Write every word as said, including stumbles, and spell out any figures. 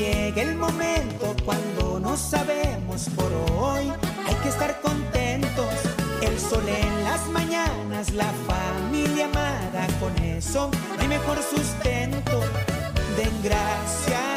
llega el momento cuando no sabemos por hoy. Hay que estar contentos, el sol en las mañanas, la familia amada, con eso no hay mejor sustento. Den gracias